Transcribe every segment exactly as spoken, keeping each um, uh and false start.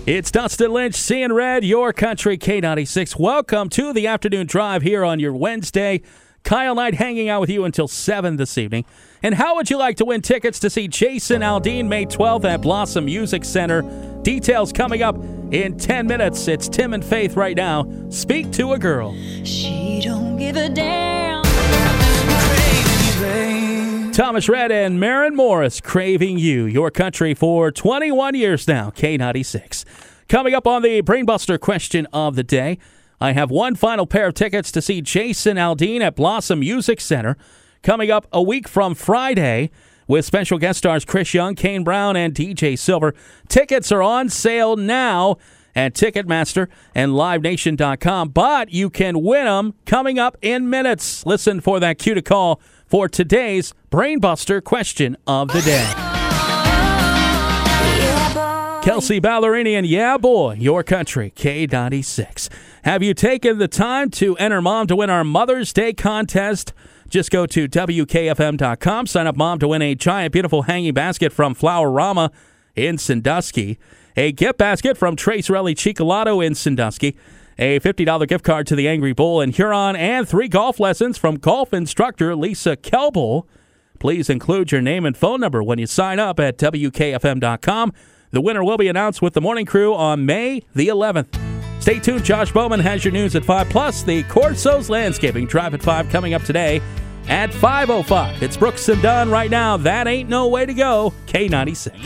It's Dustin Lynch, Seeing Red, your country K ninety-six. Welcome to the afternoon drive here on your Wednesday. Kyle Knight hanging out with you until seven this evening. And how would you like to win tickets to see Jason Aldean May twelfth at Blossom Music Center? Details coming up in ten minutes. It's Tim and Faith right now. Speak to a Girl. She don't give a damn. Thomas Rhett and Maren Morris, Craving You, your country for twenty-one years now, K ninety-six. Coming up on the Brainbuster question of the day, I have one final pair of tickets to see Jason Aldean at Blossom Music Center. Coming up a week from Friday with special guest stars Chris Young, Kane Brown, and D J Silver. Tickets are on sale now at Ticketmaster and Live Nation dot com, but you can win them coming up in minutes. Listen for that cue to call for today's Brainbuster question of the day. Yeah, Kelsey Ballerini and Yeah Boy, your country, K ninety-six. Have you taken the time to enter Mom to win our Mother's Day contest? Just go to W K F M dot com, sign up Mom to win a giant, beautiful hanging basket from Flower-Rama in Sandusky, a gift basket from Tracerelli Chicolato in Sandusky, a fifty dollars gift card to the Angry Bull in Huron, and three golf lessons from golf instructor Lisa Kelbull. Please include your name and phone number when you sign up at W K F M dot com. The winner will be announced with the morning crew on May the eleventh. Stay tuned. Josh Bowman has your news at five, plus the Corso's Landscaping Drive at five coming up today at five oh five. It's Brooks and Dunn right now. That ain't no way to go. K ninety-six.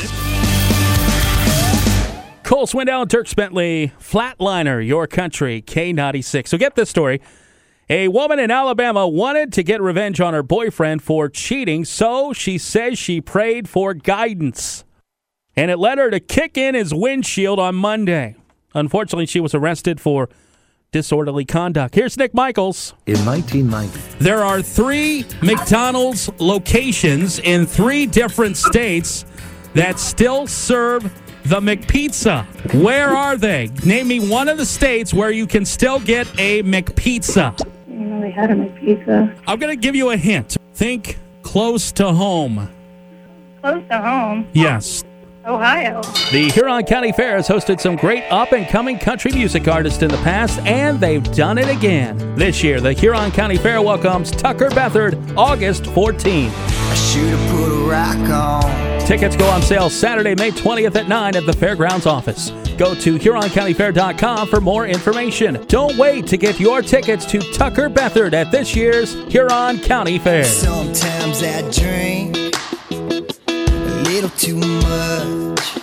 Cole Swindell and Dirk Bentley, Flatliner, your country, K ninety-six. So get this story. A woman in Alabama wanted to get revenge on her boyfriend for cheating, so she says she prayed for guidance. And it led her to kick in his windshield on Monday. Unfortunately, she was arrested for disorderly conduct. Here's Nick Michaels. In nineteen ninety, There are three McDonald's locations in three different states that still serve the McPizza. Where are they? Name me one of the states where you can still get a McPizza. You know, they had a McPizza. I'm going to give you a hint. Think close to home. Close to home. Yes. Ohio. The Huron County Fair has hosted some great up-and-coming country music artists in the past, and they've done it again. This year, the Huron County Fair welcomes Tucker Beathard August fourteenth. I should've put a rock on. Tickets go on sale Saturday, May twentieth at nine at the Fairgrounds office. Go to Huron County Fair dot com for more information. Don't wait to get your tickets to Tucker Beathard at this year's Huron County Fair. Sometimes I drink a little too much.